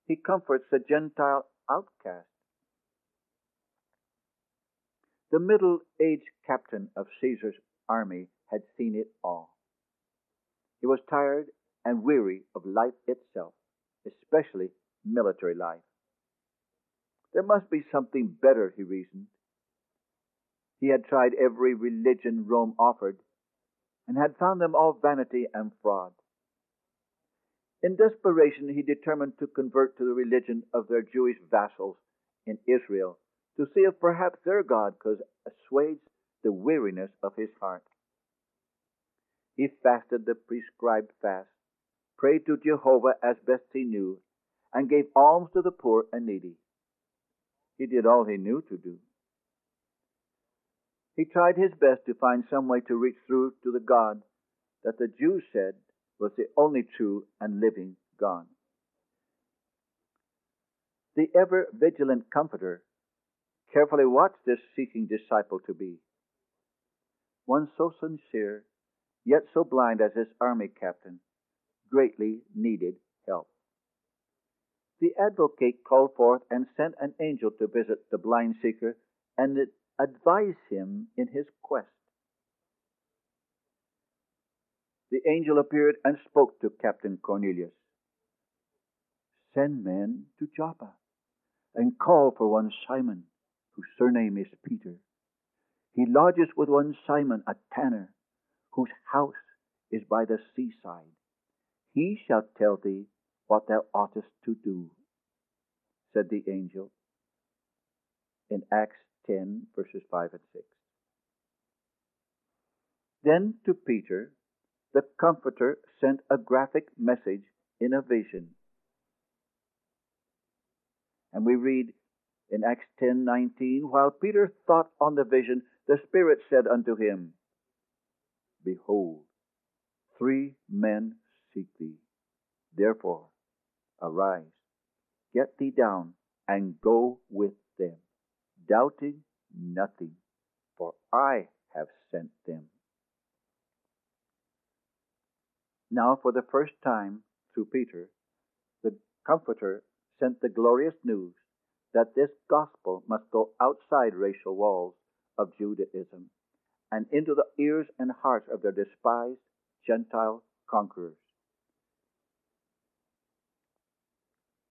He comforts the Gentile outcast. The middle-aged captain of Caesar's army had seen it all. He was tired and weary of life itself, especially military life. There must be something better, he reasoned. He had tried every religion Rome offered and had found them all vanity and fraud. In desperation, he determined to convert to the religion of their Jewish vassals in Israel to see if perhaps their God could assuage the weariness of his heart. He fasted the prescribed fast, prayed to Jehovah as best he knew, and gave alms to the poor and needy. He did all he knew to do. He tried his best to find some way to reach through to the God that the Jews said was the only true and living God. The ever-vigilant Comforter carefully watched this seeking disciple to be. One so sincere, yet so blind as this army captain, greatly needed help. The advocate called forth and sent an angel to visit the blind seeker and advise him in his quest. The angel appeared and spoke to Captain Cornelius. Send men to Joppa and call for one Simon, whose surname is Peter. He lodges with one Simon, a tanner, whose house is by the seaside. He shall tell thee what thou oughtest to do, said the angel in Acts 10, verses 5 and 6. Then to Peter, the Comforter sent a graphic message in a vision. And we read in Acts 10:19, while Peter thought on the vision, the Spirit said unto him, Behold, 3 men seek thee. Therefore, arise, get thee down, and go with them, doubting nothing, for I have sent them. Now, for the first time, through Peter, the Comforter sent the glorious news that this gospel must go outside racial walls of Judaism and into the ears and hearts of their despised Gentile conquerors.